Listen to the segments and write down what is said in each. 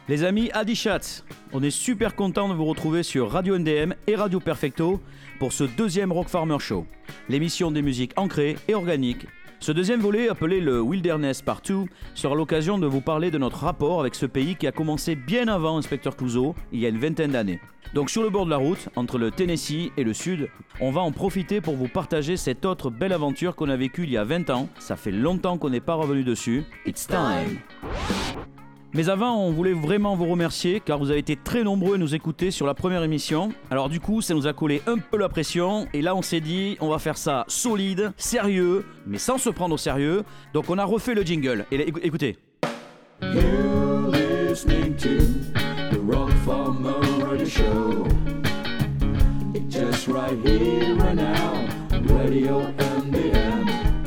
Les amis Adishats, on est super content de vous retrouver sur Radio NDM et Radio Perfecto pour ce deuxième Rock Farmer Show, l'émission des musiques ancrées et organiques. Ce deuxième volet, appelé le Wilderness Part 2, sera l'occasion de vous parler de notre rapport avec ce pays qui a commencé bien avant Inspecteur Clouseau, il y a une vingtaine d'années. Donc sur le bord de la route, entre le Tennessee et le Sud, on va en profiter pour vous partager cette autre belle aventure qu'on a vécue il y a 20 ans. Ça fait longtemps qu'on n'est pas revenu dessus. It's time! Mais avant, on voulait vraiment vous remercier car vous avez été très nombreux à nous écouter sur la première émission. Alors du coup, ça nous a collé un peu la pression et là on s'est dit, on va faire ça solide, sérieux, mais sans se prendre au sérieux. Donc on a refait le jingle. Et écoutez. You're listening to the Rock Farmer Radio Show. It's just right here, right now, Radio NDM.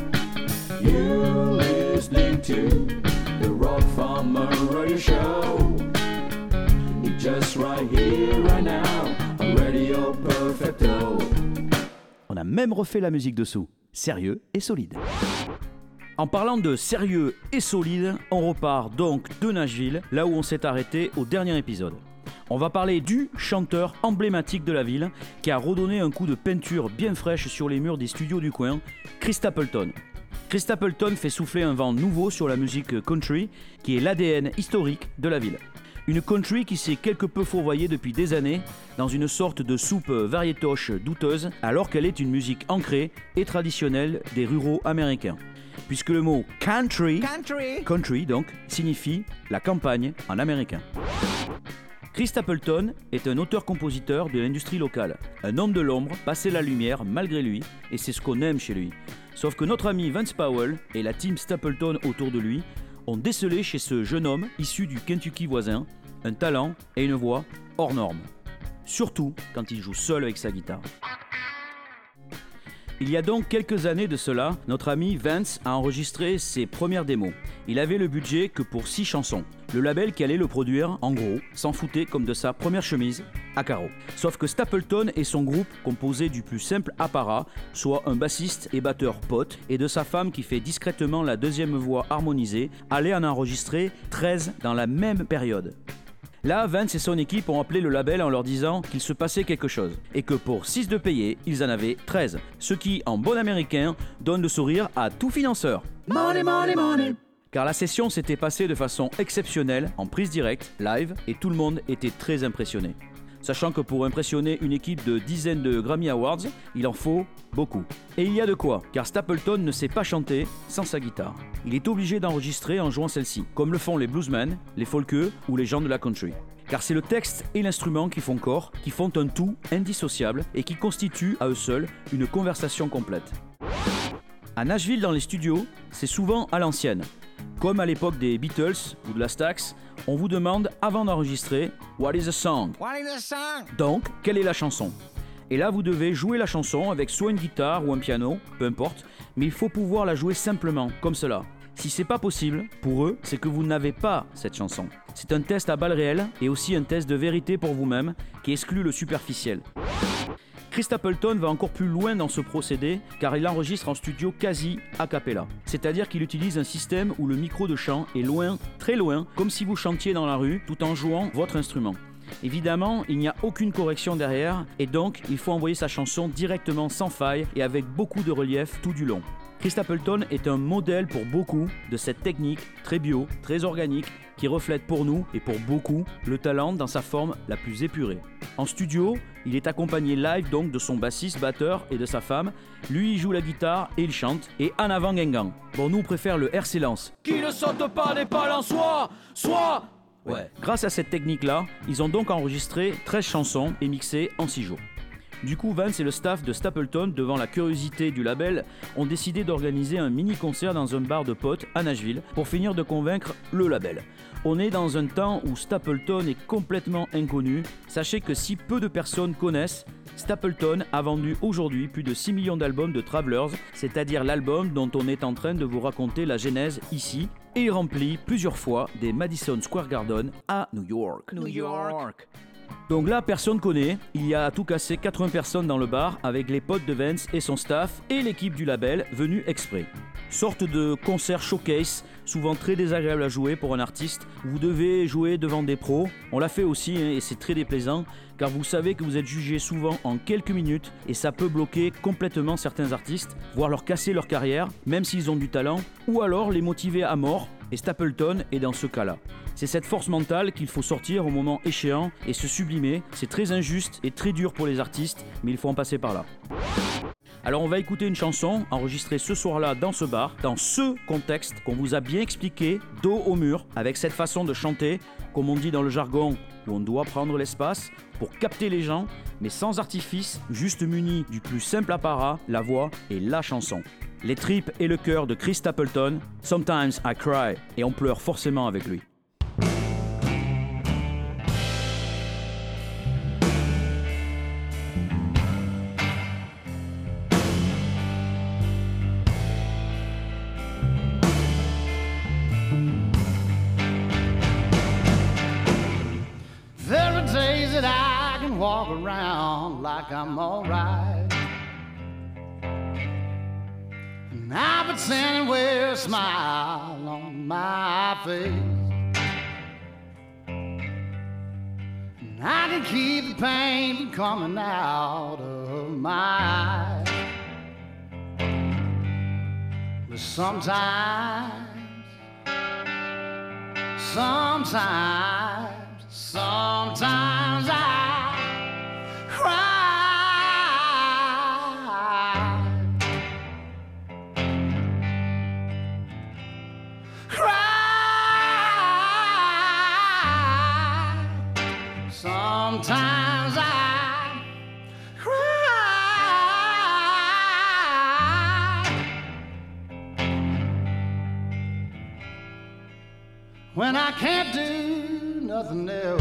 You're listening to the Rock Farmer Radio Show. It's just right here, right now, Radio Perfecto. On a même refait la musique dessous. Sérieux et solide. En parlant de sérieux et solide, on repart donc de Nashville, là où on s'est arrêté au dernier épisode. On va parler du chanteur emblématique de la ville qui a redonné un coup de peinture bien fraîche sur les murs des studios du coin, Chris Stapleton. Chris Stapleton fait souffler un vent nouveau sur la musique country, qui est l'ADN historique de la ville. Une country qui s'est quelque peu fourvoyée depuis des années dans une sorte de soupe variétoche douteuse, alors qu'elle est une musique ancrée et traditionnelle des ruraux américains. Puisque le mot country donc, signifie la campagne en américain. Chris Stapleton est un auteur-compositeur de l'industrie locale, un homme de l'ombre, passé la lumière malgré lui, et c'est ce qu'on aime chez lui. Sauf que notre ami Vince Powell et la team Stapleton autour de lui ont décelé chez ce jeune homme issu du Kentucky voisin un talent et une voix hors norme. Surtout quand il joue seul avec sa guitare. Il y a donc quelques années de cela, notre ami Vince a enregistré ses premières démos. Il avait le budget que pour 6 chansons. Le label qui allait le produire, en gros, s'en foutait comme de sa première chemise à carreaux. Sauf que Stapleton et son groupe, composé du plus simple apparat, soit un bassiste et batteur pote, et de sa femme qui fait discrètement la deuxième voix harmonisée, allaient en enregistrer 13 dans la même période. Là, Vince et son équipe ont appelé le label en leur disant qu'il se passait quelque chose et que pour 6 de payés, ils en avaient 13. Ce qui, en bon américain, donne le sourire à tout financeur. Money, money, money. Car la session s'était passée de façon exceptionnelle, en prise directe, live, et tout le monde était très impressionné. Sachant que pour impressionner une équipe de dizaines de Grammy Awards, il en faut beaucoup. Et il y a de quoi, car Stapleton ne sait pas chanter sans sa guitare. Il est obligé d'enregistrer en jouant celle-ci, comme le font les bluesmen, les folkeux ou les gens de la country. Car c'est le texte et l'instrument qui font corps, qui font un tout indissociable et qui constituent à eux seuls une conversation complète. À Nashville, dans les studios, c'est souvent à l'ancienne. Comme à l'époque des Beatles ou de la Stax, on vous demande avant d'enregistrer « What is a song ?» Donc, quelle est la chanson ? Et là, vous devez jouer la chanson avec soit une guitare ou un piano, peu importe, mais il faut pouvoir la jouer simplement, comme cela. Si c'est pas possible, pour eux, c'est que vous n'avez pas cette chanson. C'est un test à balles réelles et aussi un test de vérité pour vous-même qui exclut le superficiel. Chris Stapleton va encore plus loin dans ce procédé car il enregistre en studio quasi a cappella. C'est-à-dire qu'il utilise un système où le micro de chant est loin, très loin, comme si vous chantiez dans la rue tout en jouant votre instrument. Évidemment, il n'y a aucune correction derrière et donc il faut envoyer sa chanson directement sans faille et avec beaucoup de relief tout du long. Chris Stapleton est un modèle pour beaucoup de cette technique très bio, très organique, qui reflète pour nous et pour beaucoup le talent dans sa forme la plus épurée. En studio, il est accompagné live donc de son bassiste, batteur et de sa femme. Lui, il joue la guitare et il chante. Et en avant Guingamp. Bon, nous on préfère le air silence. Qui ne saute pas n'est pas l'en soit. Ouais. Grâce à cette technique-là, ils ont donc enregistré 13 chansons et mixé en 6 jours. Du coup, Vince et le staff de Stapleton, devant la curiosité du label, ont décidé d'organiser un mini-concert dans un bar de potes à Nashville pour finir de convaincre le label. On est dans un temps où Stapleton est complètement inconnu. Sachez que si peu de personnes connaissent, Stapleton a vendu aujourd'hui plus de 6 millions d'albums de Travelers, c'est-à-dire l'album dont on est en train de vous raconter la genèse ici, et il remplit plusieurs fois des Madison Square Garden à New York. Donc là, personne connaît. Il y a à tout casser 80 personnes dans le bar avec les potes de Vince et son staff et l'équipe du label venus exprès. Sorte de concert showcase, souvent très désagréable à jouer pour un artiste. Vous devez jouer devant des pros. On l'a fait aussi et c'est très déplaisant car vous savez que vous êtes jugé souvent en quelques minutes et ça peut bloquer complètement certains artistes, voire leur casser leur carrière, même s'ils ont du talent, ou alors les motiver à mort. Et Stapleton est dans ce cas-là. C'est cette force mentale qu'il faut sortir au moment échéant et se sublimer. C'est très injuste et très dur pour les artistes, mais il faut en passer par là. Alors on va écouter une chanson enregistrée ce soir-là dans ce bar, dans ce contexte qu'on vous a bien expliqué, dos au mur, avec cette façon de chanter, comme on dit dans le jargon, où on doit prendre l'espace pour capter les gens, mais sans artifice, juste muni du plus simple apparat, la voix et la chanson. Les tripes et le cœur de Chris Stapleton, Sometimes I Cry, et on pleure forcément avec lui. There are days that I can walk around like I'm alright, and I pretend and wear a smile on my face, and I can keep the pain from coming out of my eyes. But sometimes I cry. Sometimes I cry when I can't do nothing else.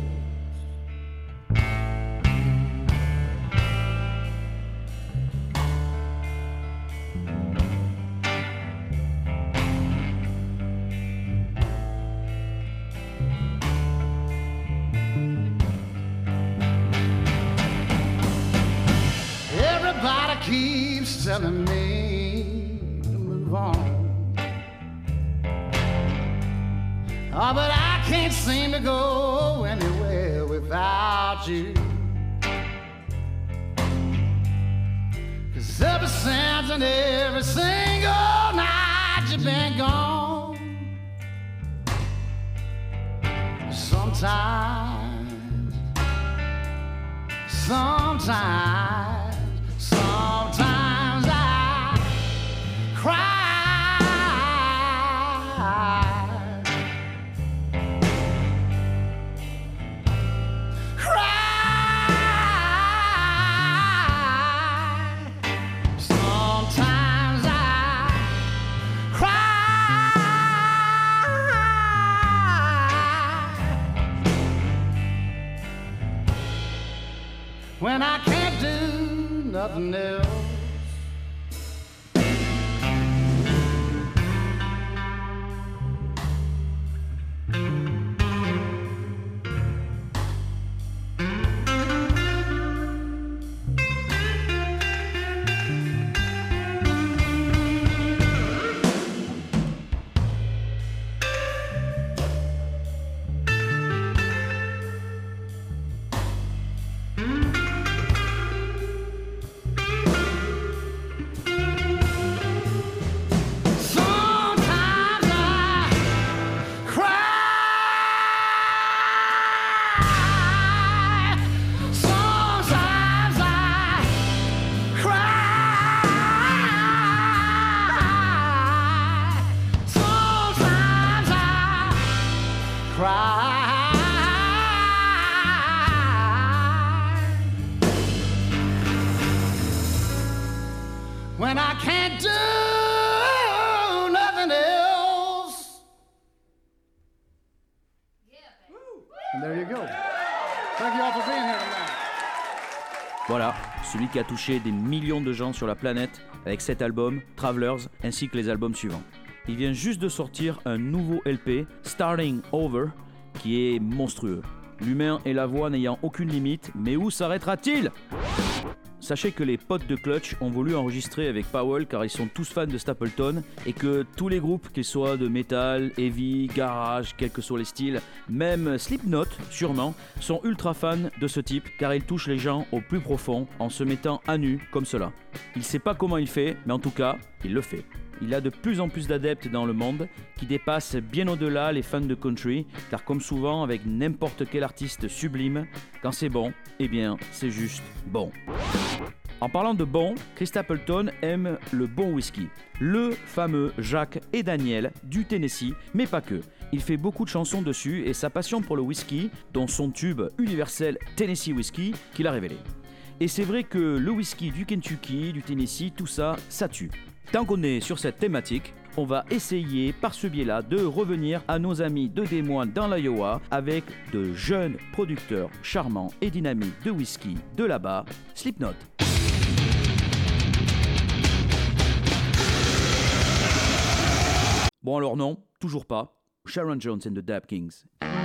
Everybody keeps telling me to move on. Oh, but I can't seem to go anywhere without you. 'Cause ever since and every single night you've been gone, sometimes I cry. Sometimes I cry when I can't do nothing else. When I can't do nothing else. And there you go. Thank you all for being here tonight. Voilà, celui qui a touché des millions de gens sur la planète avec cet album, Travelers, ainsi que les albums suivants. Il vient juste de sortir un nouveau LP, Starting Over, qui est monstrueux. L'humain et la voix n'ayant aucune limite, mais où s'arrêtera-t-il ? Sachez que les potes de Clutch ont voulu enregistrer avec Powell car ils sont tous fans de Stapleton et que tous les groupes, qu'ils soient de metal, heavy, garage, quels que soient les styles, même Slipknot sûrement, sont ultra fans de ce type car il touche les gens au plus profond en se mettant à nu comme cela. Il sait pas comment il fait, mais en tout cas, il le fait. Il a de plus en plus d'adeptes dans le monde qui dépassent bien au-delà les fans de country, car comme souvent avec n'importe quel artiste sublime, quand c'est bon, eh bien c'est juste bon. En parlant de bon, Chris Stapleton aime le bon whisky. Le fameux Jack et Daniel du Tennessee, mais pas que. Il fait beaucoup de chansons dessus et sa passion pour le whisky, dont son tube universel Tennessee Whiskey, qu'il a révélé. Et c'est vrai que le whisky du Kentucky, du Tennessee, tout ça, ça tue. Tant qu'on est sur cette thématique, on va essayer par ce biais-là de revenir à nos amis de Des Moines dans l'Iowa avec de jeunes producteurs charmants et dynamiques de whisky de là-bas, Slipknot. Bon alors non, toujours pas. Sharon Jones and the Dap Kings.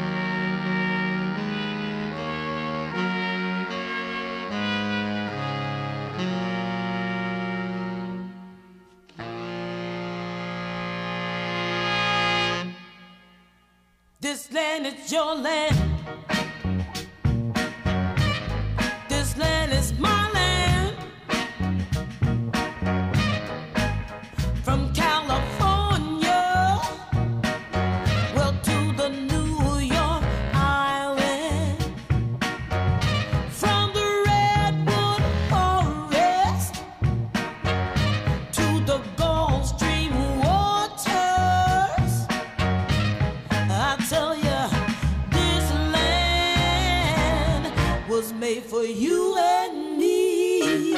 This land is your land. This land is my land. From California, well, to the New York Island. From the Redwood Forest to the Gulf Stream waters. I tell you, this land was made for you and me.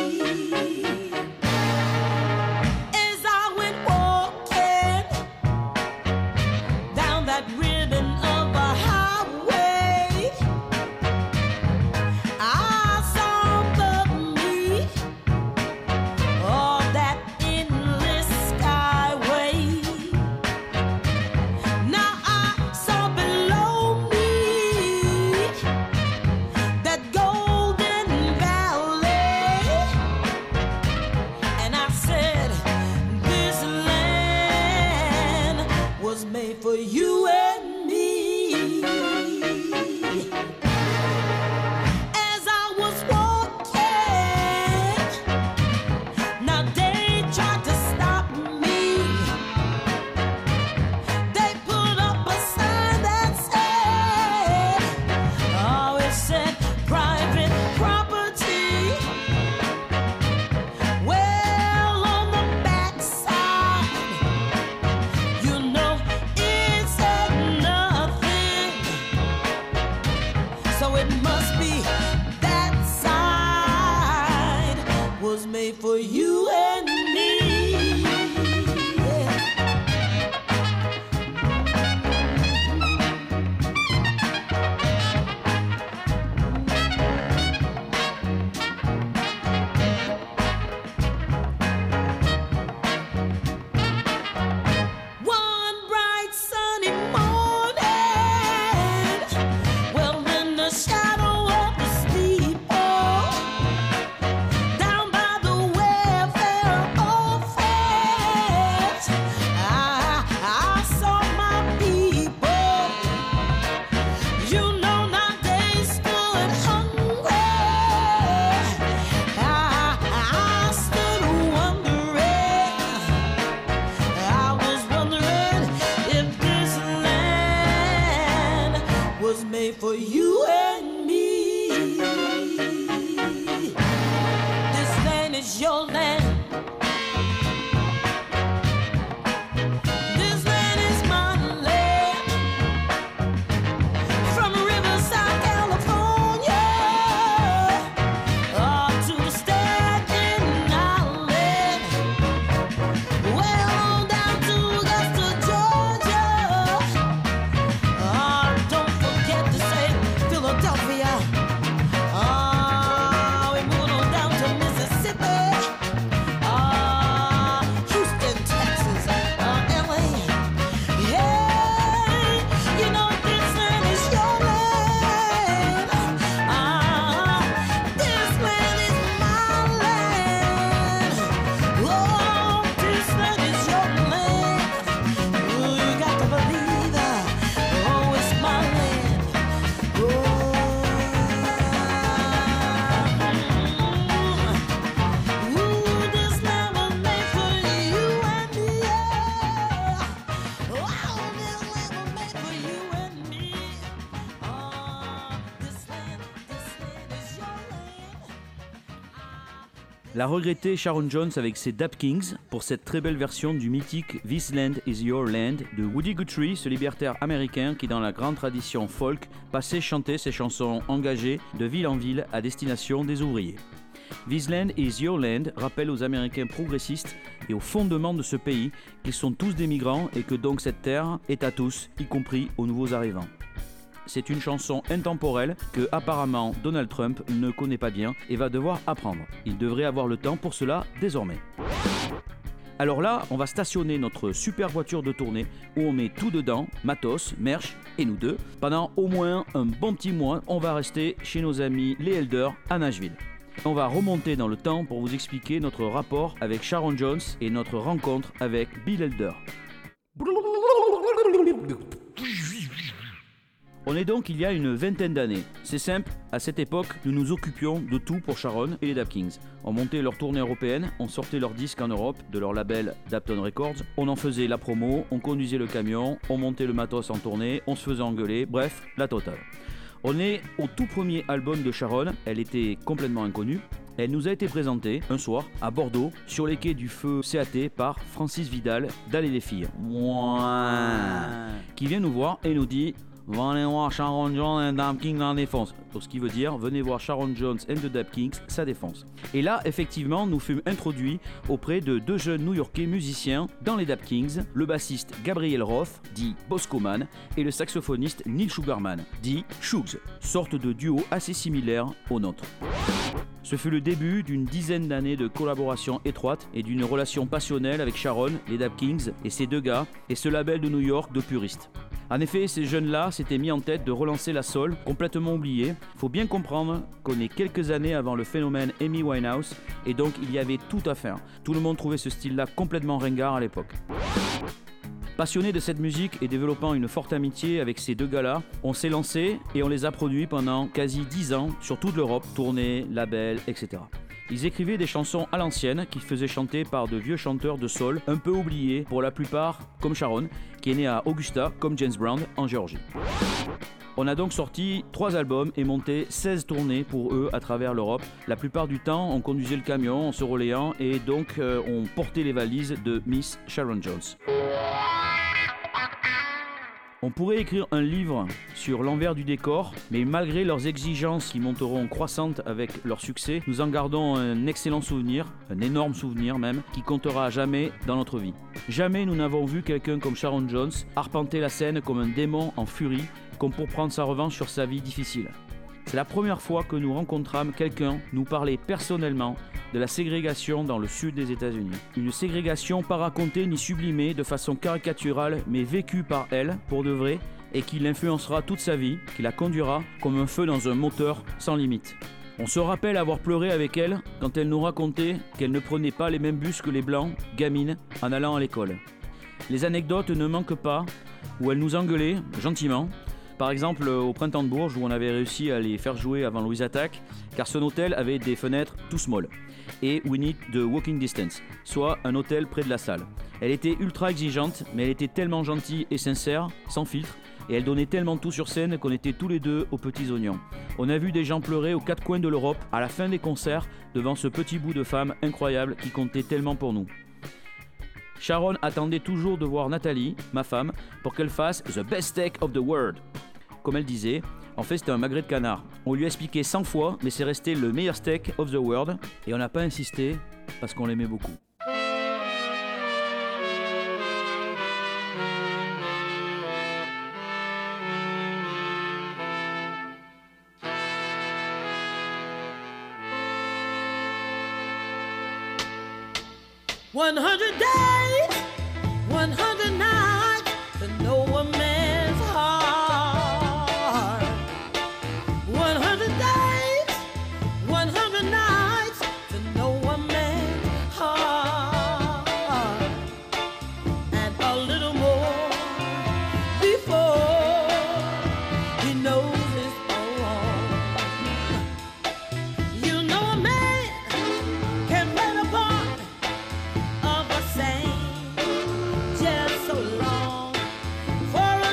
As I went walking down that ribbon of a highway, I saw above me all that endless skyway. Now I saw below me that golden valley, and I said, this land was made for you and me. As I was walking, now they tried to stop me. They put up a sign that said, oh, it said private property. Well, on the backside, you know it said nothing. So it must be that side was made for you and me. Yeah. One bright sunny morning, well, in the shadow of the steeple, down by the welfare office, I saw my people. You know, now they stood hungry. I stood wondering. I was wondering if this land was made for you and me. This land is your land. This land is my land. From Riverside, California, to Staten Island. Well, on down to Augusta, Georgia. Don't forget to say Philadelphia. We're moving on down to Mississippi. La regrettée Sharon Jones avec ses Dap Kings pour cette très belle version du mythique This Land Is Your Land de Woody Guthrie, ce libertaire américain qui dans la grande tradition folk passait chanter ses chansons engagées de ville en ville à destination des ouvriers. This Land Is Your Land rappelle aux Américains progressistes et aux fondements de ce pays qu'ils sont tous des migrants et que donc cette terre est à tous, y compris aux nouveaux arrivants. C'est une chanson intemporelle que apparemment Donald Trump ne connaît pas bien et va devoir apprendre. Il devrait avoir le temps pour cela désormais. Alors là, on va stationner notre super voiture de tournée où on met tout dedans, matos, merch et nous deux. Pendant au moins un bon petit mois, on va rester chez nos amis les Elders à Nashville. On va remonter dans le temps pour vous expliquer notre rapport avec Sharon Jones et notre rencontre avec Bill Elder. On est donc il y a une vingtaine d'années. C'est simple, à cette époque, nous nous occupions de tout pour Sharon et les Dap Kings. On montait leur tournée européenne, on sortait leurs disques en Europe de leur label Dapton Records, on en faisait la promo, on conduisait le camion, on montait le matos en tournée, on se faisait engueuler, bref, la totale. On est au tout premier album de Sharon, elle était complètement inconnue. Elle nous a été présentée un soir à Bordeaux sur les quais du feu CAT par Francis Vidal d'Aller les filles. Qui vient nous voir et nous dit venez voir Sharon Jones and the Dap Kings en défonce. Ce qui veut dire venez voir Sharon Jones and the Dap Kings, ça défonce. Et là, effectivement, nous fûmes introduits auprès de deux jeunes New-Yorkais musiciens dans les Dap Kings, le bassiste Gabriel Roth, dit Bosco Man, et le saxophoniste Neil Sugarman, dit Shugs, sorte de duo assez similaire au nôtre. Ce fut le début d'une dizaine d'années de collaboration étroite et d'une relation passionnelle avec Sharon, les Dap Kings et ces deux gars, et ce label de New York de puristes. En effet, ces jeunes-là s'étaient mis en tête de relancer la soul, complètement oubliée. Faut bien comprendre qu'on est quelques années avant le phénomène Amy Winehouse, et donc il y avait tout à faire. Tout le monde trouvait ce style-là complètement ringard à l'époque. Passionné de cette musique et développant une forte amitié avec ces deux gars-là, on s'est lancé et on les a produits pendant quasi 10 ans sur toute l'Europe, tournées, labels, etc. Ils écrivaient des chansons à l'ancienne qu'ils faisaient chanter par de vieux chanteurs de soul un peu oubliés pour la plupart, comme Sharon, qui est née à Augusta, comme James Brown, en Géorgie. On a donc sorti 3 albums et monté 16 tournées pour eux à travers l'Europe. La plupart du temps, on conduisait le camion en se relayant et donc on portait les valises de Miss Sharon Jones. On pourrait écrire un livre sur l'envers du décor, mais malgré leurs exigences qui monteront croissantes avec leur succès, nous en gardons un excellent souvenir, un énorme souvenir même, qui comptera à jamais dans notre vie. Jamais nous n'avons vu quelqu'un comme Sharon Jones arpenter la scène comme un démon en furie, comme pour prendre sa revanche sur sa vie difficile. C'est la première fois que nous rencontrâmes quelqu'un nous parler personnellement de la ségrégation dans le sud des États-Unis. Une ségrégation pas racontée ni sublimée de façon caricaturale, mais vécue par elle, pour de vrai, et qui l'influencera toute sa vie, qui la conduira comme un feu dans un moteur sans limite. On se rappelle avoir pleuré avec elle quand elle nous racontait qu'elle ne prenait pas les mêmes bus que les blancs, gamines, en allant à l'école. Les anecdotes ne manquent pas, où elle nous engueulait, gentiment. Par exemple, au Printemps de Bourges, où on avait réussi à les faire jouer avant Louise Attaque, car son hôtel avait des fenêtres tout small. Et We Need the Walking Distance, soit un hôtel près de la salle. Elle était ultra exigeante, mais elle était tellement gentille et sincère, sans filtre, et elle donnait tellement tout sur scène qu'on était tous les deux aux petits oignons. On a vu des gens pleurer aux 4 coins de l'Europe, à la fin des concerts, devant ce petit bout de femme incroyable qui comptait tellement pour nous. Sharon attendait toujours de voir Nathalie, ma femme, pour qu'elle fasse « the best steak of the world ». Comme elle disait, en fait c'était un magret de canard. On lui a expliqué 100 fois, mais c'est resté le meilleur steak of the world, et on n'a pas insisté parce qu'on l'aimait beaucoup. $100 days, 100 nights to know a man's heart. 100 days, 100 nights to know a man's heart. And a little more before he knows his own. You know a man can play the part of a saint just so long for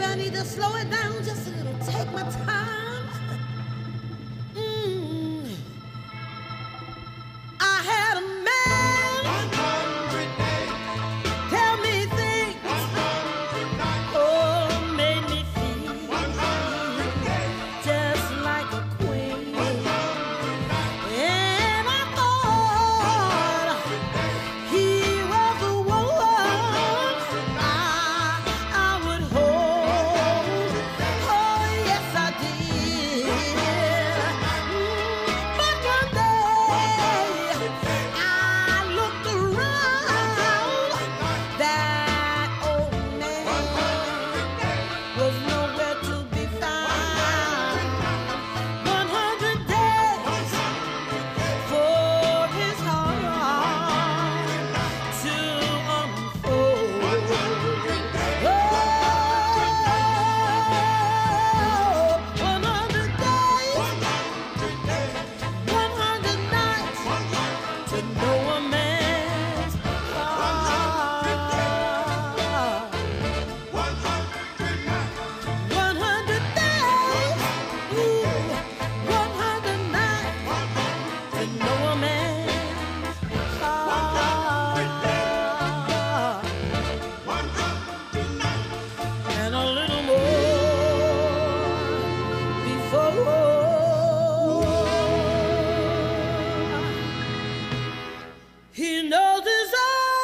I need to slow it down just a little, take my time. I had a man 100 days, tell me things, 100 nights, oh, made me feel 100 days, just like a queen. 100 nights, And I thought he was the one I would hold. Oh, yes, I did. But one day I looked around. That old man was nowhere to be found. 100 days for his heart to unfold. Oh, 100 days, 100 nights to know a man's heart. 100 days, ooh, 100 nights to know a man's heart. And a little more before he knows his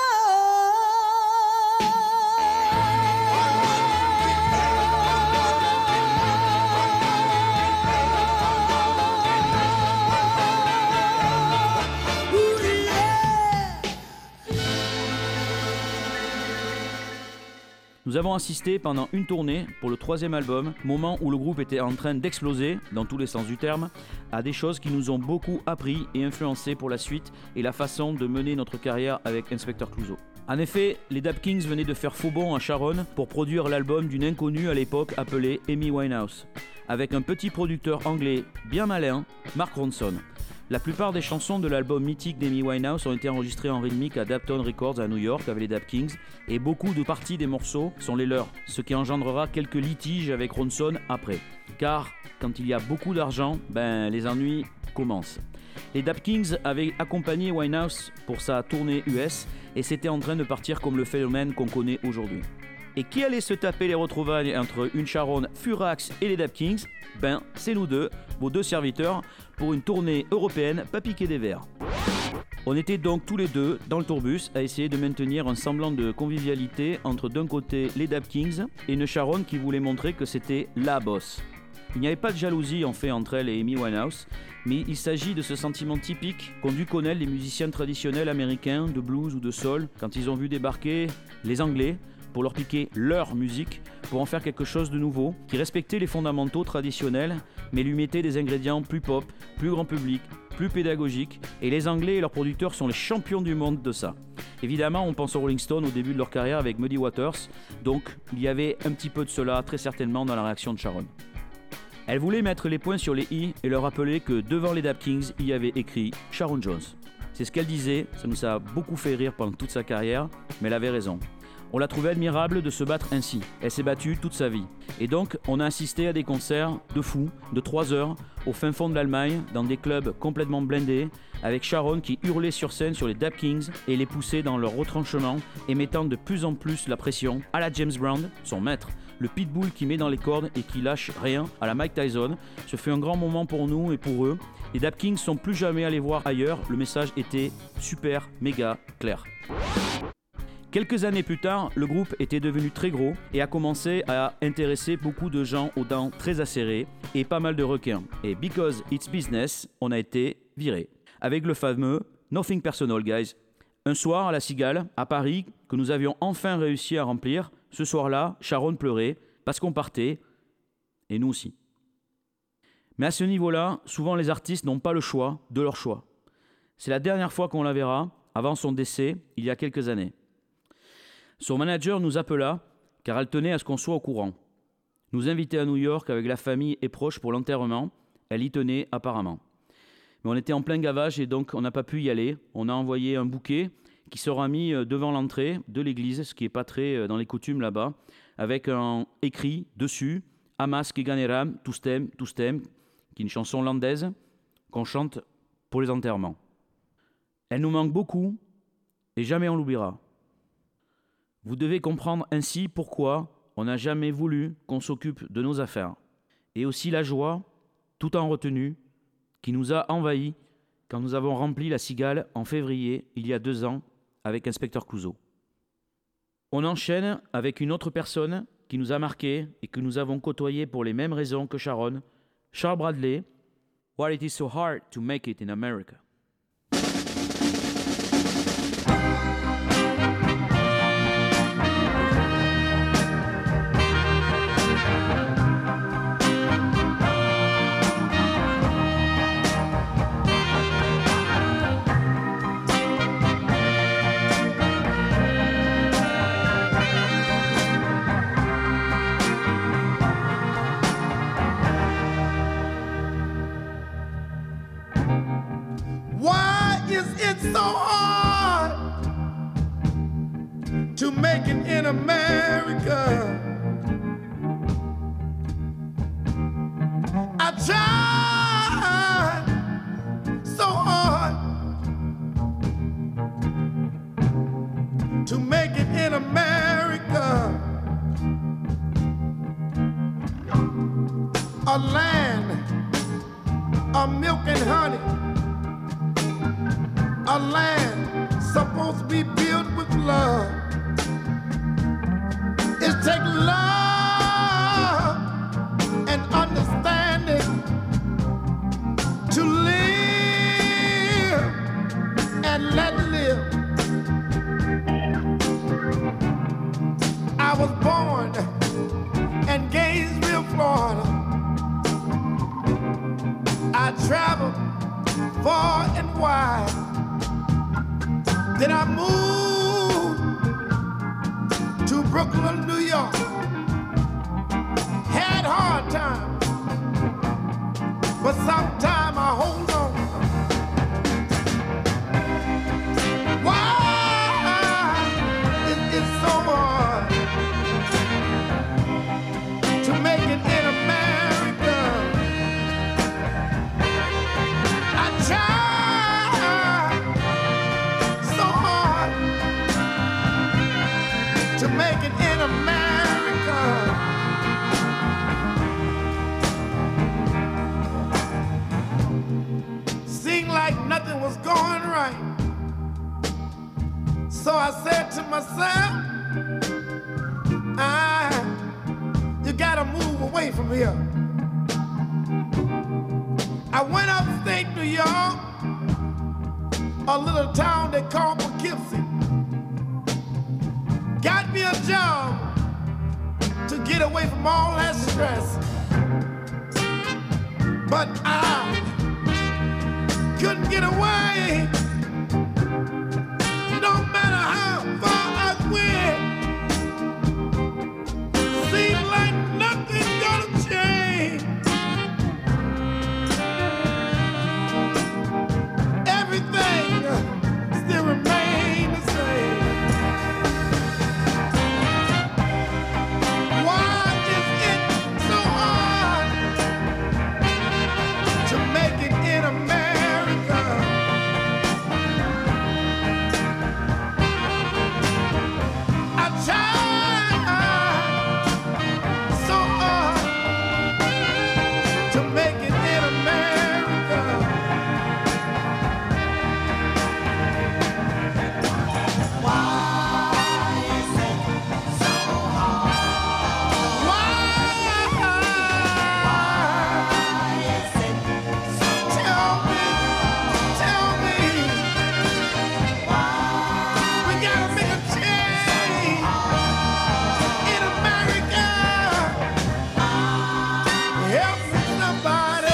own. Ooh, yeah. Nous avons assisté pendant une tournée pour le 3e album, moment où le groupe était en train d'exploser, dans tous les sens du terme, à des choses qui nous ont beaucoup appris et influencé pour la suite et la façon de mener notre carrière avec Inspector Clouseau. En effet, les Dap Kings venaient de faire faux bond à Sharon pour produire l'album d'une inconnue à l'époque appelée Amy Winehouse, avec un petit producteur anglais bien malin, Mark Ronson. La plupart des chansons de l'album mythique d'Amy Winehouse ont été enregistrées en rythmique à Dapton Records à New York avec les Dap Kings, et beaucoup de parties des morceaux sont les leurs, ce qui engendrera quelques litiges avec Ronson après. Car quand il y a beaucoup d'argent, les ennuis commencent. Les Dap Kings avaient accompagné Winehouse pour sa tournée US et c'était en train de partir comme le phénomène qu'on connaît aujourd'hui. Et qui allait se taper les retrouvailles entre une Sharon furax et les Dap Kings ? C'est nous deux, vos deux serviteurs, pour une tournée européenne pas piquée des verres. On était donc tous les deux dans le tourbus à essayer de maintenir un semblant de convivialité entre d'un côté les Dap Kings et une Sharon qui voulait montrer que c'était la boss. Il n'y avait pas de jalousie en fait entre elle et Amy Winehouse, mais il s'agit de ce sentiment typique qu'ont dû connaître les musiciens traditionnels américains de blues ou de soul quand ils ont vu débarquer les Anglais pour leur piquer leur musique, pour en faire quelque chose de nouveau, qui respectait les fondamentaux traditionnels, mais lui mettait des ingrédients plus pop, plus grand public, plus pédagogiques, et les Anglais et leurs producteurs sont les champions du monde de ça. Évidemment, on pense aux Rolling Stones au début de leur carrière avec Muddy Waters, donc il y avait un petit peu de cela très certainement dans la réaction de Sharon. Elle voulait mettre les points sur les i et leur rappeler que devant les Dap Kings, il y avait écrit Sharon Jones. C'est ce qu'elle disait, ça nous a beaucoup fait rire pendant toute sa carrière, mais elle avait raison. On l'a trouvée admirable de se battre ainsi. Elle s'est battue toute sa vie. Et donc, on a assisté à des concerts de fous, de 3 heures, au fin fond de l'Allemagne, dans des clubs complètement blindés, avec Sharon qui hurlait sur scène sur les Dap Kings et les poussait dans leur retranchement, et mettant de plus en plus la pression à la James Brown, son maître, le pitbull qui met dans les cordes et qui lâche rien à la Mike Tyson. Ce fut un grand moment pour nous et pour eux. Les Dap Kings sont plus jamais allés voir ailleurs, le message était super, méga clair. Quelques années plus tard, le groupe était devenu très gros et a commencé à intéresser beaucoup de gens aux dents très acérées et pas mal de requins. Et because it's business, on a été viré. Avec le fameux Nothing Personal, guys. Un soir à la Cigale, à Paris, que nous avions enfin réussi à remplir, ce soir-là, Sharon pleurait parce qu'on partait, et nous aussi. Mais à ce niveau-là, souvent les artistes n'ont pas le choix de leur choix. C'est la dernière fois qu'on la verra, avant son décès, il y a quelques années. Son manager nous appela, car elle tenait à ce qu'on soit au courant. Nous invitait à New York avec la famille et proches pour l'enterrement. Elle y tenait apparemment. Mais on était en plein gavage et donc on n'a pas pu y aller. On a envoyé un bouquet qui sera mis devant l'entrée de l'église, ce qui n'est pas très dans les coutumes là-bas, avec un écrit dessus « Amas que ganeram, toustem, toustem », qui est une chanson landaise qu'on chante pour les enterrements. Elle nous manque beaucoup et jamais on l'oubliera. Vous devez comprendre ainsi pourquoi on n'a jamais voulu qu'on s'occupe de nos affaires. Et aussi la joie, tout en retenue, qui nous a envahis quand nous avons rempli la Cigale en février, il y a 2 ans, avec Inspecteur Clouseau. On enchaîne avec une autre personne qui nous a marqué et que nous avons côtoyé pour les mêmes raisons que Sharon, Charles Bradley, Why It Is So Hard to Make It in America. Why is it so hard to make it in America? I tried so hard to make it in America, a land of milk and honey, a land supposed to be built with love. It takes love and understanding to live and let live. I was born in Gainesville, Florida. I traveled far and wide. Then I moved to Brooklyn, New York. Had hard times, but sometime I hold on. Why is it so hard to make it in America? I tried so hard to make it in America. Seemed like nothing was going right. So I said to myself, you gotta move away from here. I went upstate New York, a little town they call Poughkeepsie. Got me a job to get away from all that stress. But I couldn't get away. No matter how far I went, seemed like nothing's gonna change. Everything still remains the same. Why is it so hard to make it in America? I tried so hard to make it in America. Tell me, we gotta make a change in America. Help me, somebody.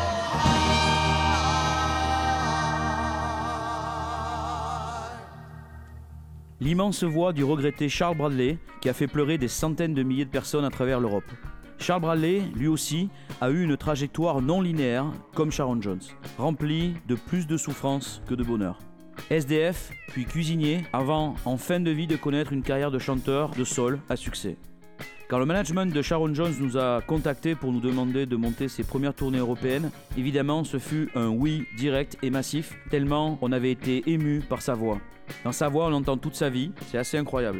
L'immense voix du regretté Charles Bradley qui a fait pleurer des centaines de milliers de personnes à travers l'Europe. Charles Bradley, lui aussi, a eu une trajectoire non linéaire, comme Sharon Jones, remplie de plus de souffrance que de bonheur. SDF, puis cuisinier, avant en fin de vie de connaître une carrière de chanteur de soul à succès. Quand le management de Sharon Jones nous a contactés pour nous demander de monter ses premières tournées européennes, évidemment ce fut un oui direct et massif, tellement on avait été ému par sa voix. Dans sa voix on entend toute sa vie, c'est assez incroyable.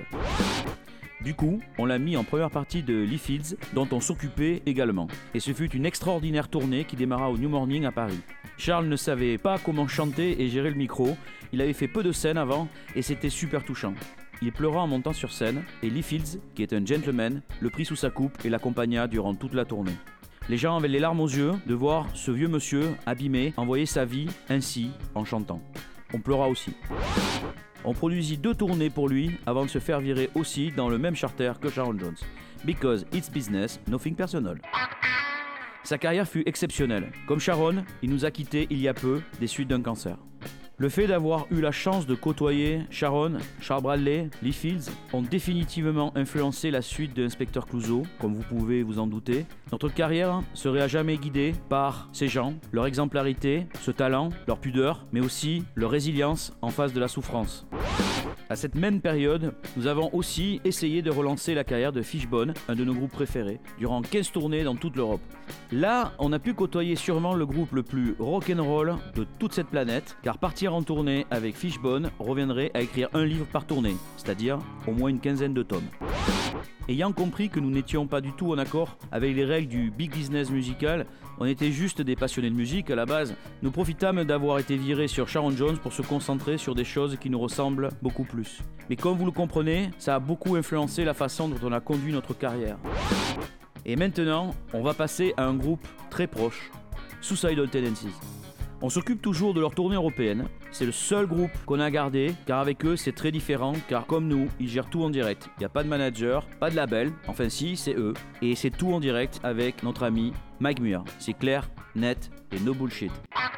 Du coup, on l'a mis en première partie de Lee Fields, dont on s'occupait également. Et ce fut une extraordinaire tournée qui démarra au New Morning à Paris. Charles ne savait pas comment chanter et gérer le micro, il avait fait peu de scènes avant et c'était super touchant. Il pleura en montant sur scène et Lee Fields, qui est un gentleman, le prit sous sa coupe et l'accompagna durant toute la tournée. Les gens avaient les larmes aux yeux de voir ce vieux monsieur, abîmé, envoyer sa vie ainsi en chantant. On pleura aussi. On produisit 2 tournées pour lui avant de se faire virer aussi dans le même charter que Sharon Jones. Because it's business, nothing personal. Sa carrière fut exceptionnelle. Comme Sharon, il nous a quittés il y a peu des suites d'un cancer. Le fait d'avoir eu la chance de côtoyer Sharon, Charles Bradley, Lee Fields ont définitivement influencé la suite de Inspecteur Clouseau, comme vous pouvez vous en douter. Notre carrière serait à jamais guidée par ces gens, leur exemplarité, ce talent, leur pudeur, mais aussi leur résilience en face de la souffrance. À cette même période, nous avons aussi essayé de relancer la carrière de Fishbone, un de nos groupes préférés, durant 15 tournées dans toute l'Europe. Là, on a pu côtoyer sûrement le groupe le plus rock'n'roll de toute cette planète, car partir en tournée avec Fishbone reviendrait à écrire un livre par tournée, c'est-à-dire au moins une quinzaine de tomes. Ayant compris que nous n'étions pas du tout en accord avec les règles du big business musical, on était juste des passionnés de musique à la base, nous profitâmes d'avoir été virés sur Sharon Jones pour se concentrer sur des choses qui nous ressemblent beaucoup plus. Mais comme vous le comprenez, ça a beaucoup influencé la façon dont on a conduit notre carrière. Et maintenant, on va passer à un groupe très proche, Suicidal Tendencies. On s'occupe toujours de leur tournée européenne, c'est le seul groupe qu'on a gardé, car avec eux c'est très différent, car comme nous, ils gèrent tout en direct. Il n'y a pas de manager, pas de label, enfin si, c'est eux, et c'est tout en direct avec notre ami Mike Muir. C'est clair, net et no bullshit.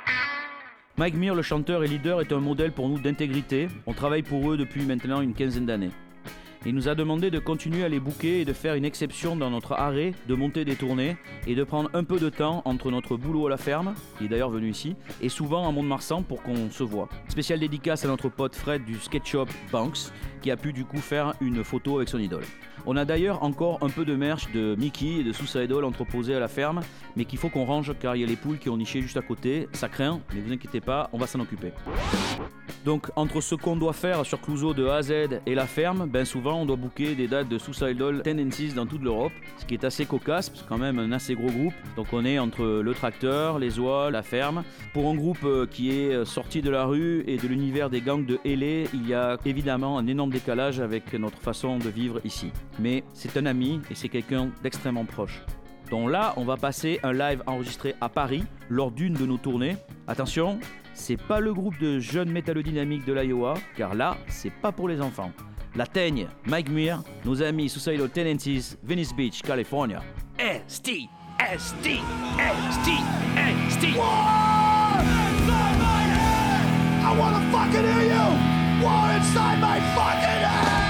Mike Muir, le chanteur et leader, est un modèle pour nous d'intégrité, on travaille pour eux depuis maintenant une quinzaine d'années. Il nous a demandé de continuer à les booker et de faire une exception dans notre arrêt, de monter des tournées et de prendre un peu de temps entre notre boulot à la ferme, qui est d'ailleurs venu ici, et souvent à Mont-de-Marsan pour qu'on se voit. Spéciale dédicace à notre pote Fred du skate shop Banks, qui a pu du coup faire une photo avec son idole. On a d'ailleurs encore un peu de merch de Mickey et de Suicidal entreposé à la ferme, mais qu'il faut qu'on range car il y a les poules qui ont niché juste à côté, ça craint, mais vous inquiétez pas, on va s'en occuper. Donc entre ce qu'on doit faire sur Clouseau de A à Z et la ferme, ben souvent on doit booker des dates de Suicidal Tendencies dans toute l'Europe, ce qui est assez cocasse, c'est quand même un assez gros groupe. Donc on est entre le tracteur, les oies, la ferme. Pour un groupe qui est sorti de la rue et de l'univers des gangs de LA, il y a évidemment un énorme décalage avec notre façon de vivre ici. Mais c'est un ami et c'est quelqu'un d'extrêmement proche. Donc là, on va passer un live enregistré à Paris lors d'une de nos tournées. Attention, c'est pas le groupe de jeunes métallodynamiques de l'Iowa, car là, c'est pas pour les enfants. La Teigne, Mike Muir, nos amis Suicidal Tendencies, Venice Beach, California. S-T, S-T, S-T, S-T. War inside my head! I wanna fucking hear you! War inside my fucking head!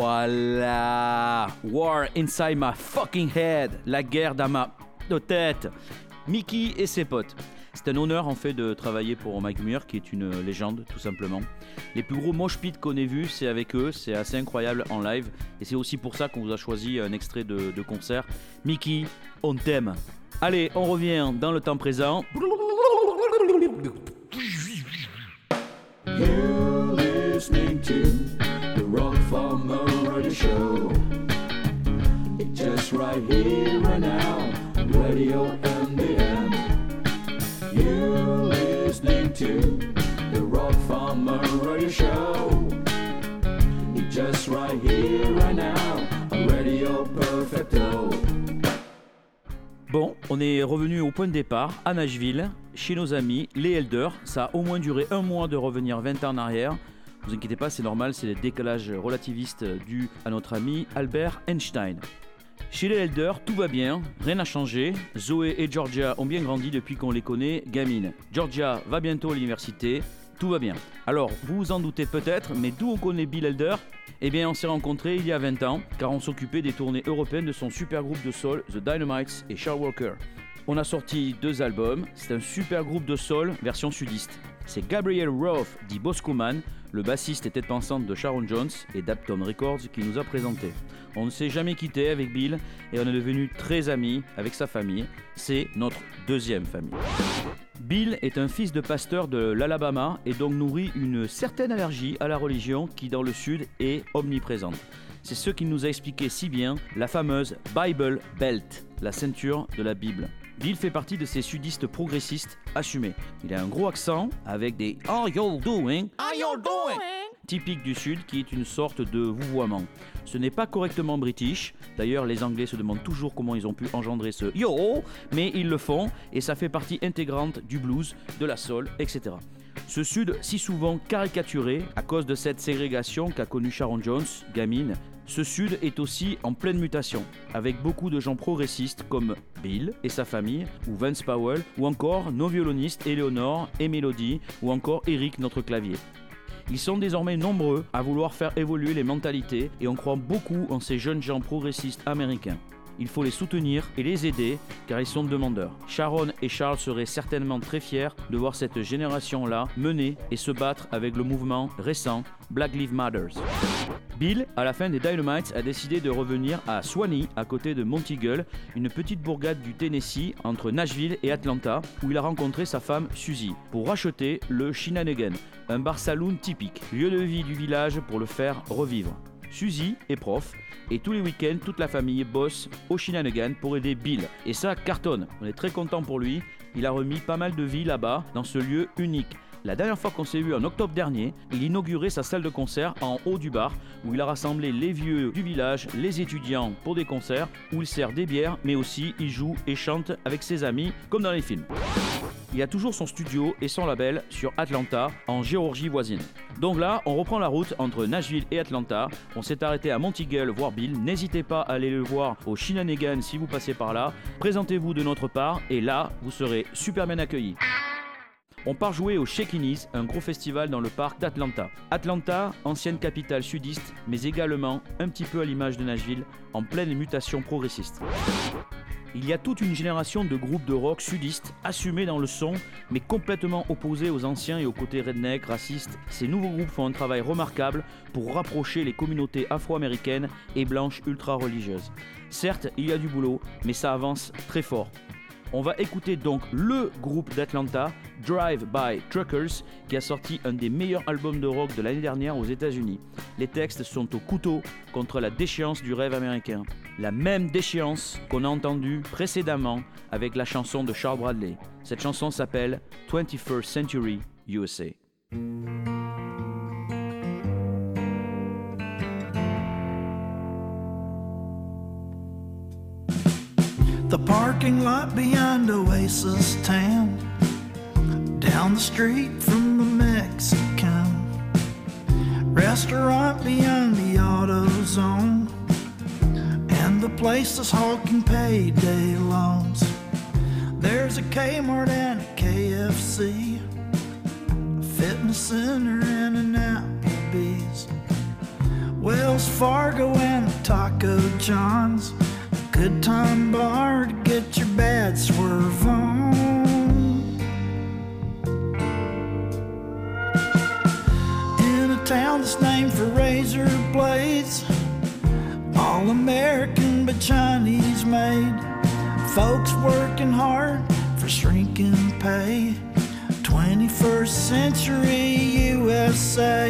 Voilà. War Inside My Fucking Head. La guerre dans ma tête. Mickey et ses potes. C'est un honneur en fait de travailler pour Mike Muir, qui est une légende tout simplement. Les plus gros mosh pits qu'on ait vus, c'est avec eux, c'est assez incroyable en live. Et c'est aussi pour ça qu'on vous a choisi un extrait de concert. Mickey, on t'aime. Allez, on revient dans le temps présent. You're listening to the Rock Farmer Radio Show. It's just right here, right now, Radio MDM. You're listening to the Rock Farmer Radio Show. It's just right here, right now, Radio Perfecto. Bon, on est revenu au point de départ, à Nashville, chez nos amis, les Elders. Ça a au moins duré un mois de revenir 20 ans en arrière. Ne vous inquiétez pas, c'est normal, c'est le décalage relativiste dû à notre ami Albert Einstein. Chez les Elders, tout va bien, rien n'a changé. Zoé et Georgia ont bien grandi depuis qu'on les connaît gamines. Georgia va bientôt à l'université, tout va bien. Alors, vous vous en doutez peut-être, mais d'où on connaît Bill Elder ? Eh bien, on s'est rencontrés il y a 20 ans, car on s'occupait des tournées européennes de son super groupe de soul, The Dynamites et Charles Walker. On a sorti 2 albums, c'est un super groupe de soul version sudiste. C'est Gabriel Roth, dit Boscoman, le bassiste et tête pensante de Sharon Jones et d'Uptown Records qui nous a présenté. On ne s'est jamais quitté avec Bill et on est devenus très amis avec sa famille. C'est notre deuxième famille. Bill est un fils de pasteur de l'Alabama et donc nourrit une certaine allergie à la religion qui dans le sud est omniprésente. C'est ce qu'il nous a expliqué si bien, la fameuse Bible Belt, la ceinture de la Bible. Bill fait partie de ces sudistes progressistes assumés. Il a un gros accent avec des « How you doing ?» typique du sud qui est une sorte de vouvoiement. Ce n'est pas correctement british, d'ailleurs les Anglais se demandent toujours comment ils ont pu engendrer ce « yo », mais ils le font et ça fait partie intégrante du blues, de la soul, etc. Ce sud si souvent caricaturé à cause de cette ségrégation qu'a connue Sharon Jones, gamine, ce sud est aussi en pleine mutation, avec beaucoup de gens progressistes comme Bill et sa famille, ou Vance Powell, ou encore nos violonistes Eleanor et Melody, ou encore Eric, notre clavier. Ils sont désormais nombreux à vouloir faire évoluer les mentalités et on croit beaucoup en ces jeunes gens progressistes américains. Il faut les soutenir et les aider car ils sont demandeurs. Sharon et Charles seraient certainement très fiers de voir cette génération-là mener et se battre avec le mouvement récent Black Lives Matter. Bill, à la fin des Dynamites, a décidé de revenir à Suwanee, à côté de Monteagle, une petite bourgade du Tennessee entre Nashville et Atlanta, où il a rencontré sa femme Suzy, pour racheter le Shenanigan, un bar-saloon typique, lieu de vie du village pour le faire revivre. Suzy est prof, et tous les week-ends, toute la famille bosse au Shenanigan pour aider Bill. Et ça cartonne, on est très content pour lui, il a remis pas mal de vie là-bas, dans ce lieu unique. La dernière fois qu'on s'est vu en octobre dernier, il inaugurait sa salle de concert en haut du bar où il a rassemblé les vieux du village, les étudiants pour des concerts où il sert des bières mais aussi il joue et chante avec ses amis comme dans les films. Il a toujours son studio et son label sur Atlanta, en Géorgie voisine. Donc là, on reprend la route entre Nashville et Atlanta. On s'est arrêté à Monteagle voir Bill. N'hésitez pas à aller le voir au Shenanigan si vous passez par là. Présentez-vous de notre part et là, vous serez super bien accueillis. On part jouer au Shakinis, un gros festival dans le parc d'Atlanta. Atlanta, ancienne capitale sudiste, mais également un petit peu à l'image de Nashville, en pleine mutation progressiste. Il y a toute une génération de groupes de rock sudistes assumés dans le son, mais complètement opposés aux anciens et aux côtés redneck, racistes. Ces nouveaux groupes font un travail remarquable pour rapprocher les communautés afro-américaines et blanches ultra-religieuses. Certes, il y a du boulot, mais ça avance très fort. On va écouter donc le groupe d'Atlanta, Drive By Truckers, qui a sorti un des meilleurs albums de rock de l'année dernière aux États-Unis. Les textes sont au couteau contre la déchéance du rêve américain. La même déchéance qu'on a entendue précédemment avec la chanson de Charles Bradley. Cette chanson s'appelle 21st Century USA. The parking lot behind Oasis Town, down the street from the Mexican restaurant behind the AutoZone, and the place is hawking payday loans. There's a Kmart and a KFC, a fitness center and an Applebee's. Wells Fargo and Taco John's, a good time bar to get your bad swerve on. In a town that's named for razor blades, all American but Chinese made, folks working hard for shrinking pay. 21st century USA.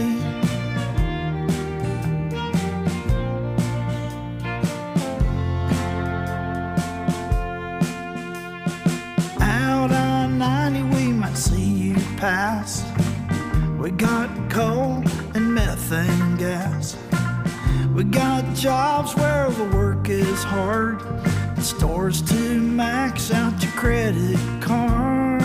Out on 90 we might see you pass. We got coal and methane gas. We got jobs where the work is hard, and stores to max out your credit cards.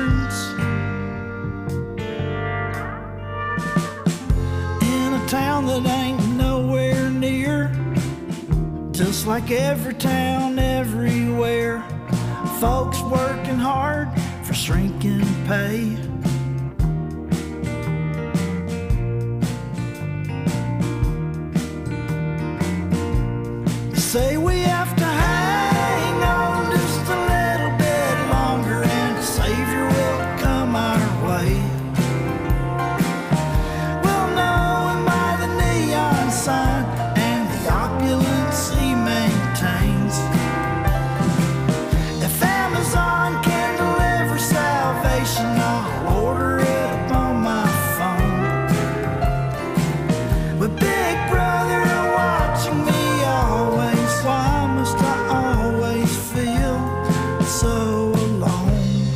In a town that ain't nowhere near, just like every town everywhere, folks working hard for shrinking pay. Say we have to hang on just a little bit longer and a savior will come our way. We'll know him by the neon sign and the opulence he maintains. If Amazon can deliver salvation, I'll order it up on my phone. With Big Brother watching me always, why must I always feel so alone?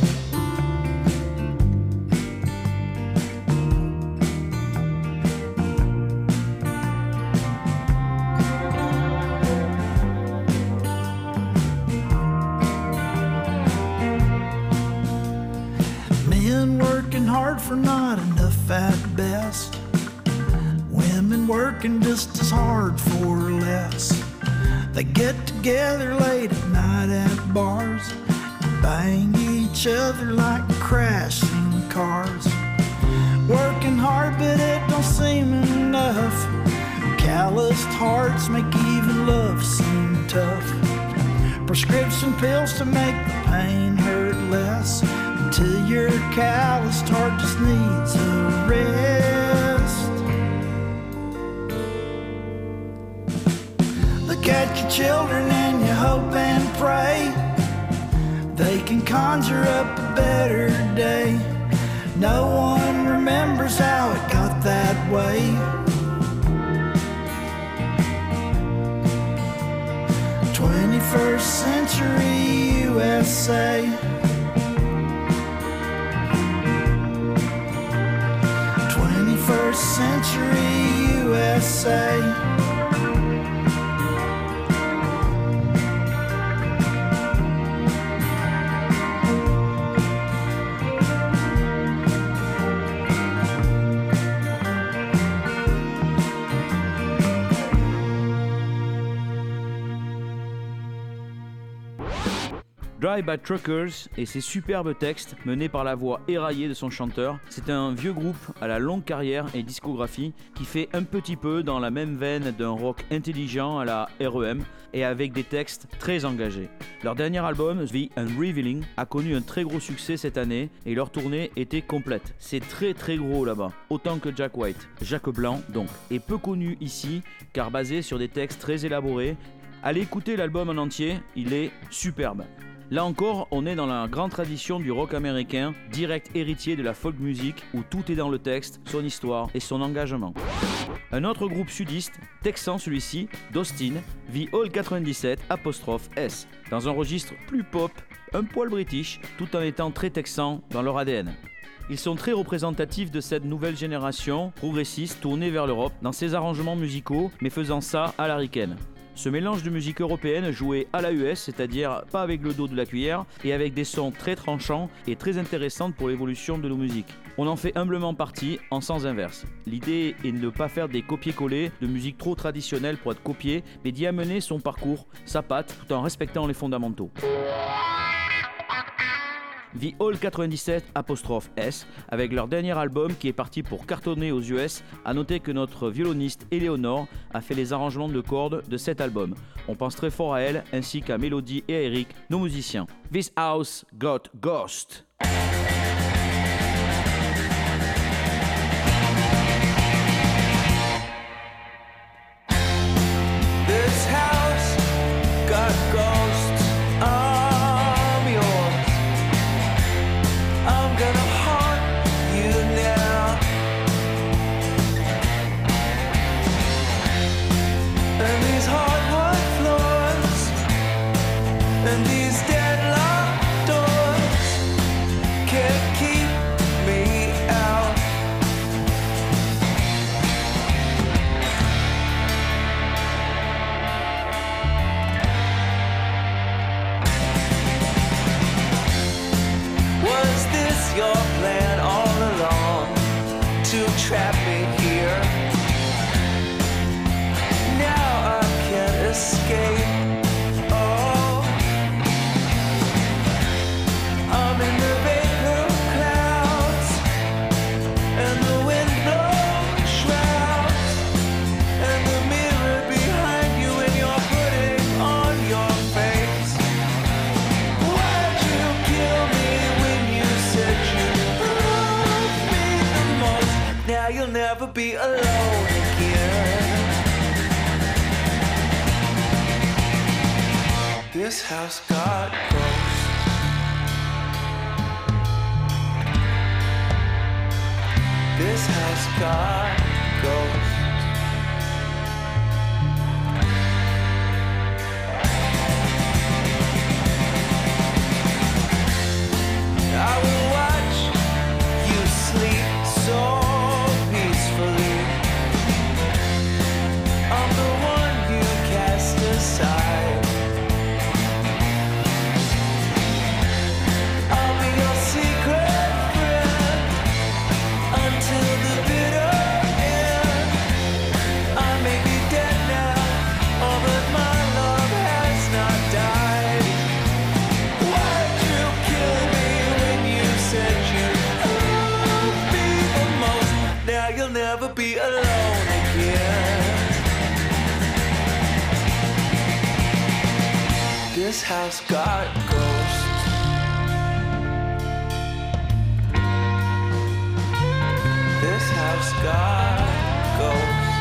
Men working hard for not enough at best. Women working just as hard for less. They get together late at night at bars and bang each other like crashing cars. Working hard but it don't seem enough. Calloused hearts make even love seem tough. Prescription pills to make the pain hurt less, until your calloused heart just needs a rest. Look at your children and you hope and pray they can conjure up a better day. No one remembers how it got that way. 21st century USA. 21st century USA. Drive by Truckers et ses superbes textes menés par la voix éraillée de son chanteur, c'est un vieux groupe à la longue carrière et discographie qui fait un petit peu dans la même veine d'un rock intelligent à la R.E.M. et avec des textes très engagés. Leur dernier album, The Unrevealing, a connu un très gros succès cette année et leur tournée était complète. C'est très très gros là-bas, autant que Jack White, Jacques Blanc donc, et peu connu ici car basé sur des textes très élaborés. Allez écouter l'album en entier, il est superbe. Là encore, on est dans la grande tradition du rock américain, direct héritier de la folk music où tout est dans le texte, son histoire et son engagement. Un autre groupe sudiste, texan celui-ci, d'Austin, vit Hall 97'S, dans un registre plus pop, un poil british, tout en étant très texan dans leur ADN. Ils sont très représentatifs de cette nouvelle génération progressiste tournée vers l'Europe dans ses arrangements musicaux, mais faisant ça à l'américaine. Ce mélange de musique européenne jouée à la US, c'est-à-dire pas avec le dos de la cuillère, et avec des sons très tranchants et très intéressants pour l'évolution de nos musiques. On en fait humblement partie en sens inverse. L'idée est de ne pas faire des copier-coller de musique trop traditionnelle pour être copiée, mais d'y amener son parcours, sa patte, tout en respectant les fondamentaux. The All 97'S avec leur dernier album qui est parti pour cartonner aux US. A noter que notre violoniste Eleonore a fait les arrangements de cordes de cet album. On pense très fort à elle ainsi qu'à Mélodie et à Eric, nos musiciens. This House Got Ghost. This house got ghosts. I'm yours. I'm gonna haunt you now. And these hardwood floors and these deadlocked doors can't keep me out. Was this your plan all along to trap me here? Now I can't escape. Oh, I'm in the vapor clouds and the wind blows shrouds and the mirror behind you and you're putting on your face. Why'd you kill me when you said you loved me the most? Now you'll never be alone again. This house got ghosts. This house got ghosts. I will watch you sleep so peacefully. I'm the one you cast aside. I'll be your secret friend until the bitter end. I may be dead now, oh, but my love has not died. Why'd you kill me when you said you loved me the most? Now you'll never be alone again. This house got ghosts. This house got ghosts.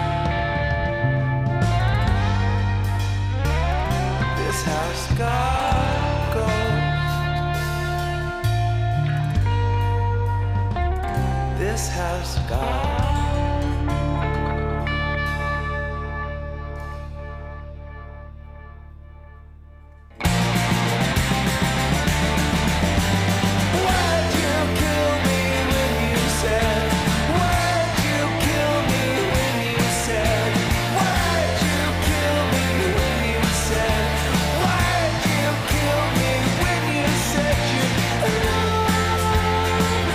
This house got ghosts. This house got. Why'd you kill me when you said? Why'd you kill me when you said? Why'd you kill me when you said? Why'd you kill me when you said you loved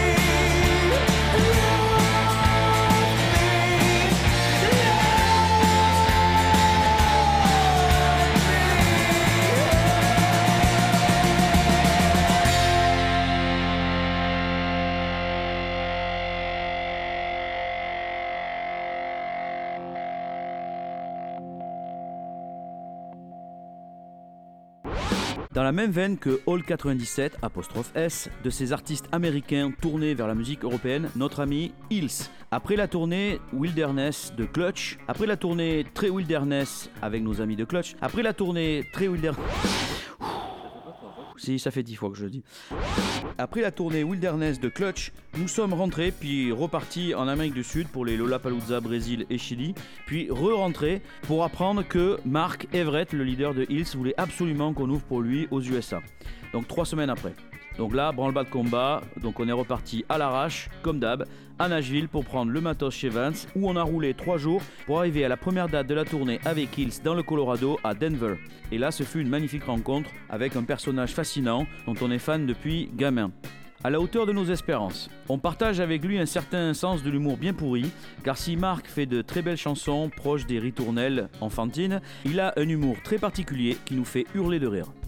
Dans la même veine que All 97'S, de ces artistes américains tournés vers la musique européenne, notre ami Hills. Après la tournée Wilderness de Clutch, après la tournée Très Wilderness avec nos amis de Clutch, après la tournée Très Wilderness... Si, ça fait 10 fois que je le dis. Après la tournée Wilderness de Clutch, nous sommes rentrés puis repartis en Amérique du Sud pour les Lollapalooza Brésil et Chili, puis re-rentrés pour apprendre que Mark Everett, le leader de Hills, voulait absolument qu'on ouvre pour lui aux USA. Donc 3 semaines après. Donc là, branle-bas de combat, donc on est reparti à l'arrache, comme d'hab, à Nashville pour prendre le matos chez Vance, où on a roulé 3 jours pour arriver à la première date de la tournée avec Hills dans le Colorado, à Denver. Et là, ce fut une magnifique rencontre avec un personnage fascinant dont on est fan depuis gamin. À la hauteur de nos espérances. On partage avec lui un certain sens de l'humour bien pourri, car si Marc fait de très belles chansons proches des ritournelles enfantines, il a un humour très particulier qui nous fait hurler de rire.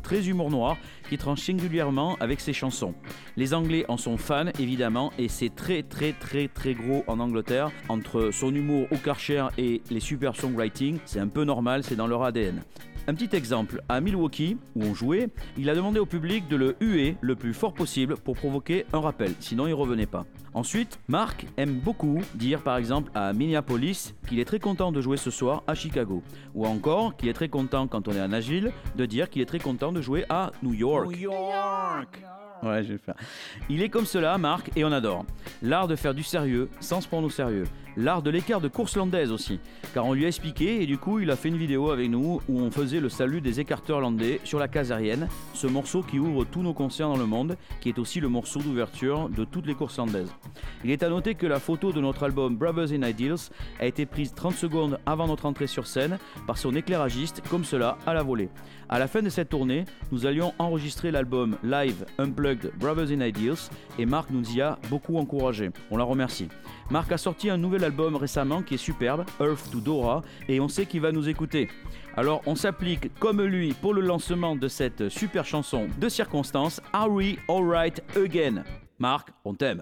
très humour noir qui tranche singulièrement avec ses chansons. Les Anglais en sont fans évidemment et c'est très gros en Angleterre. Entre son humour au Karcher et les super songwriting, c'est un peu normal, c'est dans leur ADN. Un petit exemple, à Milwaukee, où on jouait, il a demandé au public de le huer le plus fort possible pour provoquer un rappel, sinon il revenait pas. Ensuite, Mark aime beaucoup dire par exemple à Minneapolis qu'il est très content de jouer ce soir à Chicago, ou encore qu'il est très content quand on est à Nashville de dire qu'il est très content de jouer à New York. New York. Ouais, je vais le faire. Il est comme cela, Marc, et on adore. L'art de faire du sérieux sans se prendre au sérieux. L'art de l'écart de course landaise aussi. Car on lui a expliqué et du coup il a fait une vidéo avec nous où on faisait le salut des écarteurs landais sur la case aérienne, ce morceau qui ouvre tous nos concerts dans le monde, qui est aussi le morceau d'ouverture de toutes les courses landaises. Il est à noter que la photo de notre album Brothers in Ideals a été prise 30 secondes avant notre entrée sur scène par son éclairagiste, comme cela, à la volée. À la fin de cette tournée, nous allions enregistrer l'album Live Unplugged Brothers in Ideals et Marc nous y a beaucoup encouragé. On la remercie. Marc a sorti un nouvel album récemment qui est superbe, Earth to Dora, et on sait qu'il va nous écouter. Alors on s'applique comme lui pour le lancement de cette super chanson de circonstance, Are We Alright Again? Marc, on t'aime.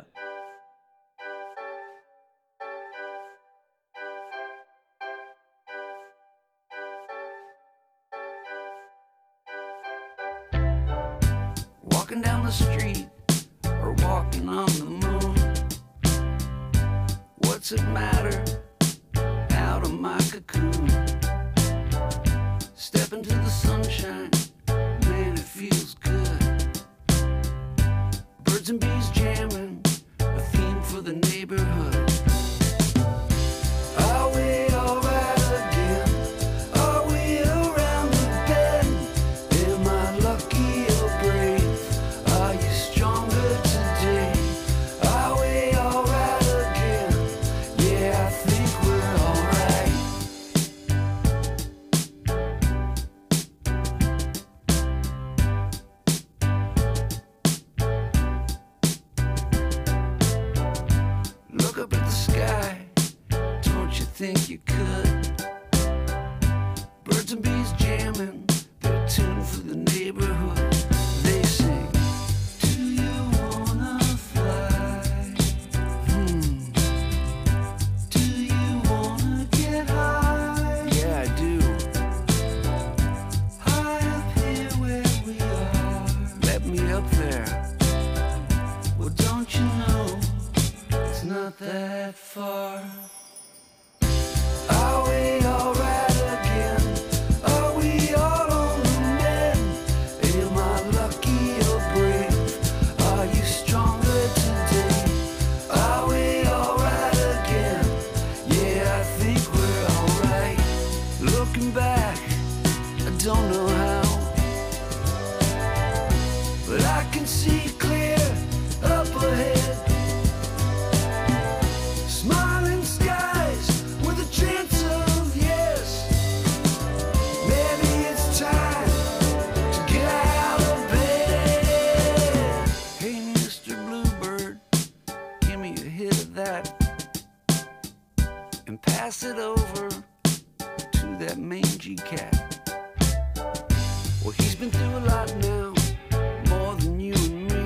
Walking down the street or walking on the moon. What's it matter? Out of my cocoon. Step into the sunshine, man, it feels good. Birds and bees jamming, a theme for the neighborhood. Are we alright again? Are we around the bend? Am I lucky or brave? Are you stronger today? Are we alright again? Yeah, I think we're alright. Look up at the sky, don't you think you could? Birds and bees jamming, they're tuned for the neighborhood. They sing, do you wanna fly? Do you wanna get high? Yeah, I do. High up here where we are. Let me up there. Well, don't you know it's not that far? Are we alright again? Are we all on the mend? Am I lucky or brave? Are you stronger today? Are we alright again? Yeah, I think we're alright. Looking back, I don't know how, but I can see clear up ahead. Smiling skies with a chance of yes. Maybe it's time to get out of bed. Hey, Mr. Bluebird, give me a hit of that and pass it over to that mangy cat. Well, he's been through a lot now, more than you and me.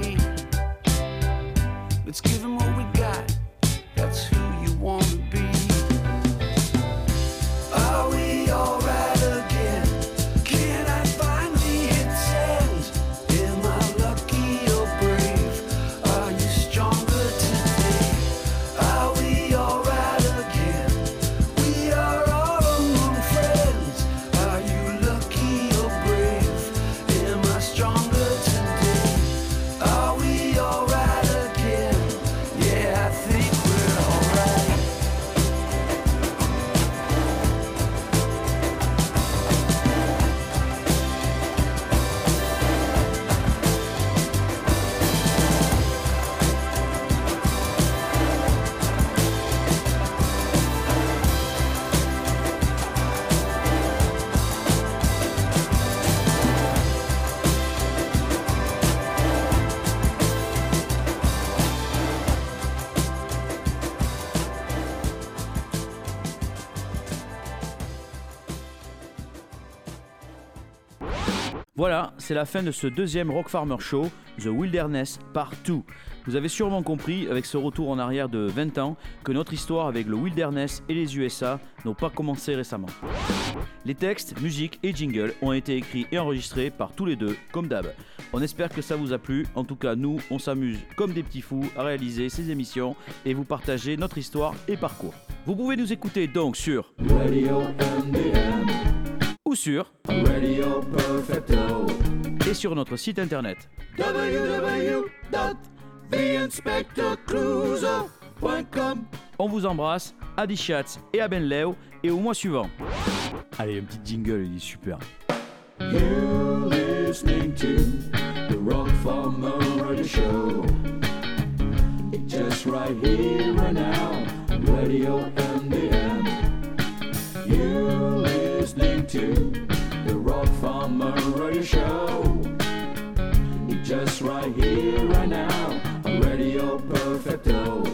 Voilà, c'est la fin de ce deuxième Rock Farmer Show, The Wilderness Part 2. Vous avez sûrement compris, avec ce retour en arrière de 20 ans, que notre histoire avec le Wilderness et les USA n'ont pas commencé récemment. Les textes, musique et jingle ont été écrits et enregistrés par tous les deux, comme d'hab. On espère que ça vous a plu. En tout cas, nous, on s'amuse comme des petits fous à réaliser ces émissions et vous partager notre histoire et parcours. Vous pouvez nous écouter donc sur Radio MDM, ou sur Radio Perfecto, et sur notre site internet. www.theinspectorcruiser.com. On vous embrasse, à Dichatz et à Benleo et au mois suivant. Allez, un petit jingle, il est super. You're listening to the Rock Farmer Radio Show. It's just right here, right now, Radio MDM. You're listening to the Rock Farmer Radio Show. It's just right here, right now, Radio Perfecto.